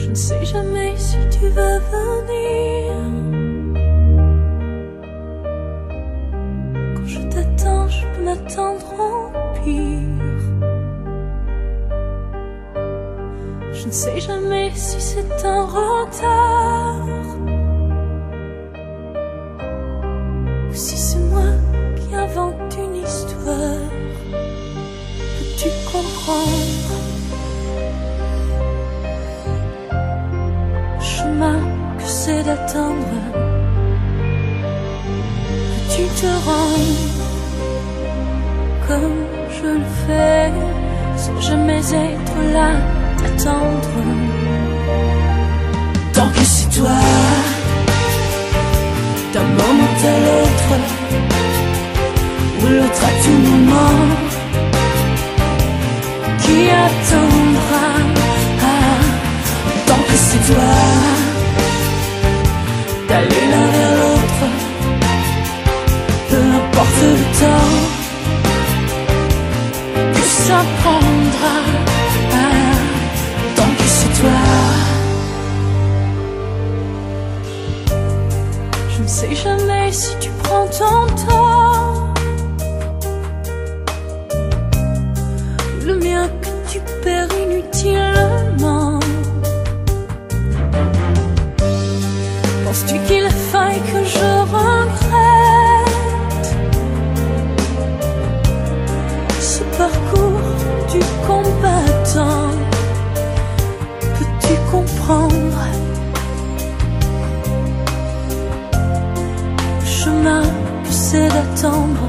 Je ne sais jamais si tu vas venir. Quand je t'attends, je peux m'attendre au pire. Je ne sais jamais si c'est un retard ou si c'est moi qui invente une histoire. Peux-tu comprendre? Le chemin que c'est d'attendre. Peux-tu te rendre comme je le fais sans jamais être là t'attendre? Tant que c'est toi, d'un moment à l'autre, ou l'autre à tout moment, qui attendra? Tant que c'est toi, d'aller l'un vers l'autre, peu importe le temps que ça prendra. Tant que c'est toi, je ne sais jamais si tu prends ton temps, ou le mien que tu perds inutilement. Penses-tu qu'il faille que je regrette ce parcours du combattant? Peux-tu comprendre le chemin que c'est d'attendre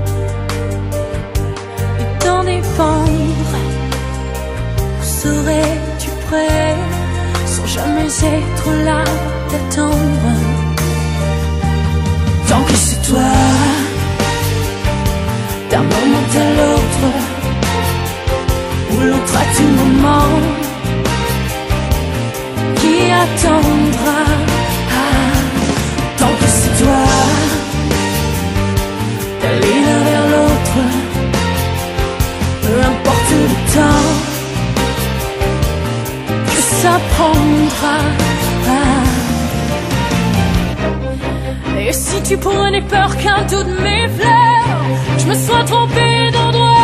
et d'en dépendre? Où serais-tu prêt sans jamais être là d'attendre? Tant que c'est toi, d'un moment à l'autre, ou l'autre à tout moment, qui attendra? Tant que c'est toi, d'aller l'un vers l'autre, peu importe le temps que ça prendra. Et si tu prenais peur qu'un doute m'effleure, je me sois trompée d'endroit,